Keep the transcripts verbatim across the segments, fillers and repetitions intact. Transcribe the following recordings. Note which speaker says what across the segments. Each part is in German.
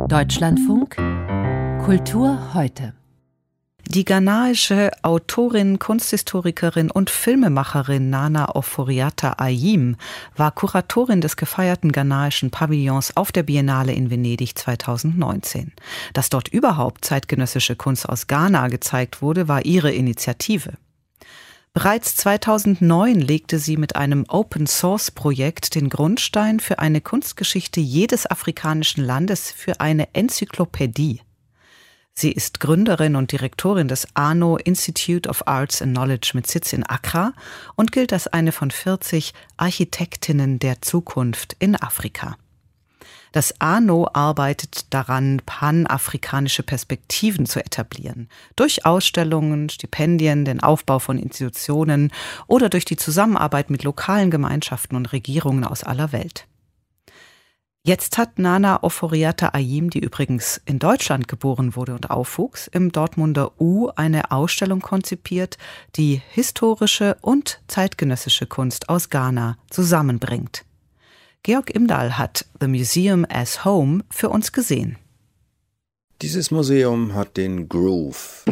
Speaker 1: Deutschlandfunk Kultur heute.
Speaker 2: Die ghanaische Autorin, Kunsthistorikerin und Filmemacherin Nana Ofori-Atta-Ayim war Kuratorin des gefeierten ghanaischen Pavillons auf der Biennale in Venedig zweitausendneunzehn. Dass dort überhaupt zeitgenössische Kunst aus Ghana gezeigt wurde, war ihre Initiative. Bereits zweitausendneun legte sie mit einem Open-Source-Projekt den Grundstein für eine Kunstgeschichte jedes afrikanischen Landes für eine Enzyklopädie. Sie ist Gründerin und Direktorin des A N O Institute of Arts and Knowledge mit Sitz in Accra und gilt als eine von vierzig Architektinnen der Zukunft in Afrika. Das A N O arbeitet daran, panafrikanische Perspektiven zu etablieren. Durch Ausstellungen, Stipendien, den Aufbau von Institutionen oder durch die Zusammenarbeit mit lokalen Gemeinschaften und Regierungen aus aller Welt. Jetzt hat Nana Ofori-Atta-Ayim, die übrigens in Deutschland geboren wurde und aufwuchs, im Dortmunder U eine Ausstellung konzipiert, die historische und zeitgenössische Kunst aus Ghana zusammenbringt. Georg Imdahl hat The Museum as Home für uns gesehen.
Speaker 3: Dieses Museum hat den Groove.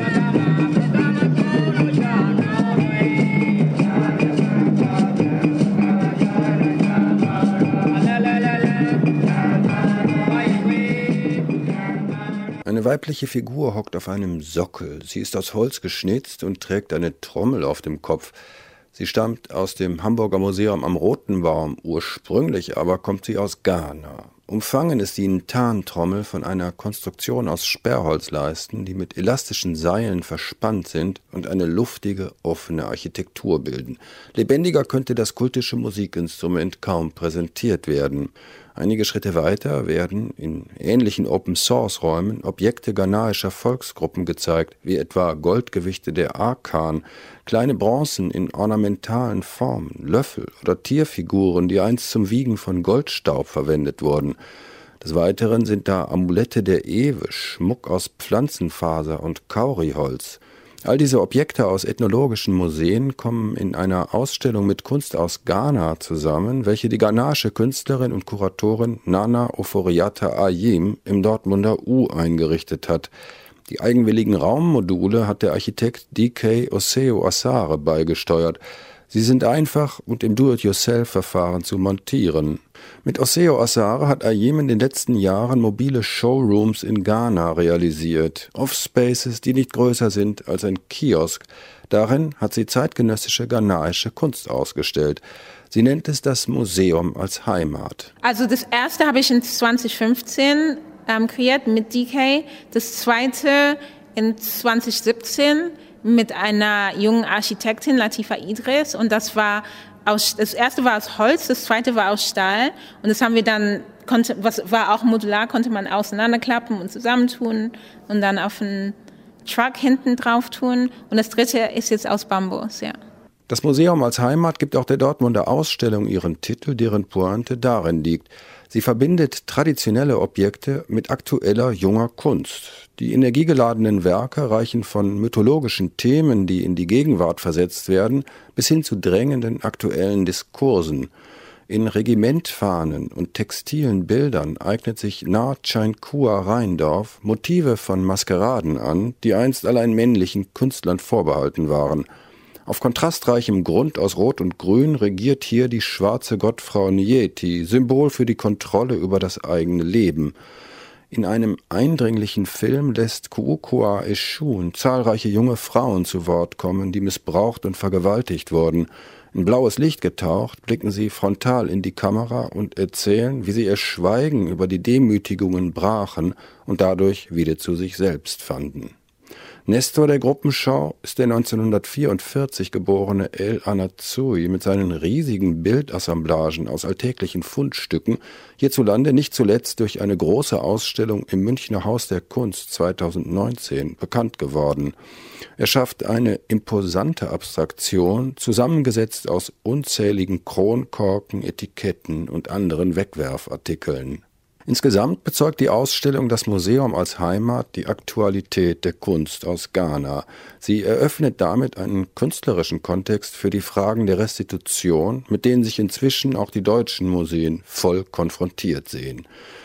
Speaker 3: Eine weibliche Figur hockt auf einem Sockel. Sie ist aus Holz geschnitzt und trägt eine Trommel auf dem Kopf. Sie stammt aus dem Hamburger Museum am Roten Baum. Ursprünglich aber kommt sie aus Ghana. Umfangen ist die Ntan-Trommel von einer Konstruktion aus Sperrholzleisten, die mit elastischen Seilen verspannt sind und eine luftige, offene Architektur bilden. Lebendiger könnte das kultische Musikinstrument kaum präsentiert werden. Einige Schritte weiter werden in ähnlichen Open-Source-Räumen Objekte ghanaischer Volksgruppen gezeigt, wie etwa Goldgewichte der Akan, kleine Bronzen in ornamentalen Formen, Löffel oder Tierfiguren, die einst zum Wiegen von Goldstaub verwendet wurden. Des Weiteren sind da Amulette der Ewe, Schmuck aus Pflanzenfaser und Kauriholz. All diese Objekte aus ethnologischen Museen kommen in einer Ausstellung mit Kunst aus Ghana zusammen, welche die ghanaische Künstlerin und Kuratorin Nana Ofori-Atta-Ayim im Dortmunder U eingerichtet hat. Die eigenwilligen Raummodule hat der Architekt D K Oseo-Asare beigesteuert. Sie sind einfach und im Do-it-yourself-Verfahren zu montieren. Mit Oseo-Asare hat Ayim in den letzten Jahren mobile Showrooms in Ghana realisiert. Offspaces, die nicht größer sind als ein Kiosk. Darin hat sie zeitgenössische ghanaische Kunst ausgestellt. Sie nennt es das Museum als Heimat.
Speaker 4: Also das erste habe ich in zwanzig fünfzehn ähm, kreiert mit D K. Das zweite in zwanzig siebzehn mit einer jungen Architektin, Latifa Idris. Und das war aus, das erste war aus Holz, das zweite war aus Stahl. Und das haben wir dann, konnte, was war auch modular, konnte man auseinanderklappen und zusammentun und dann auf einen Truck hinten drauf tun. Und das dritte ist jetzt aus Bambus, ja.
Speaker 3: Das Museum als Heimat gibt auch der Dortmunder Ausstellung ihren Titel, deren Pointe darin liegt. Sie verbindet traditionelle Objekte mit aktueller, junger Kunst. Die energiegeladenen Werke reichen von mythologischen Themen, die in die Gegenwart versetzt werden, bis hin zu drängenden aktuellen Diskursen. In Regimentfahnen und textilen Bildern eignet sich Na Chainkua Rheindorf Motive von Maskeraden an, die einst allein männlichen Künstlern vorbehalten waren. Auf kontrastreichem Grund aus Rot und Grün regiert hier die schwarze Gottfrau Nyeti, Symbol für die Kontrolle über das eigene Leben. In einem eindringlichen Film lässt Kuukua Eshun zahlreiche junge Frauen zu Wort kommen, die missbraucht und vergewaltigt wurden. In blaues Licht getaucht, blicken sie frontal in die Kamera und erzählen, wie sie ihr Schweigen über die Demütigungen brachen und dadurch wieder zu sich selbst fanden. Nestor der Gruppenschau ist der neunzehnhundertvierundvierzig geborene El Anatsui mit seinen riesigen Bildassemblagen aus alltäglichen Fundstücken, hierzulande nicht zuletzt durch eine große Ausstellung im Münchner Haus der Kunst zweitausendneunzehn bekannt geworden. Er schafft eine imposante Abstraktion, zusammengesetzt aus unzähligen Kronkorken, Etiketten und anderen Wegwerfartikeln. Insgesamt bezeugt die Ausstellung das Museum als Heimat die Aktualität der Kunst aus Ghana. Sie eröffnet damit einen künstlerischen Kontext für die Fragen der Restitution, mit denen sich inzwischen auch die deutschen Museen voll konfrontiert sehen.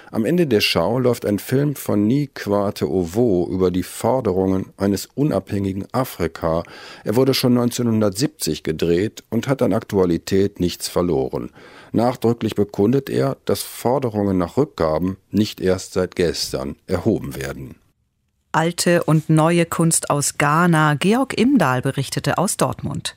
Speaker 3: Am Ende der Schau läuft ein Film von Ni Kwate Owo über die Forderungen eines unabhängigen Afrika. Er wurde schon neunzehnhundertsiebzig gedreht und hat an Aktualität nichts verloren. Nachdrücklich bekundet er, dass Forderungen nach Rückgaben nicht erst seit gestern erhoben werden.
Speaker 2: Alte und neue Kunst aus Ghana. Georg Imdahl berichtete aus Dortmund.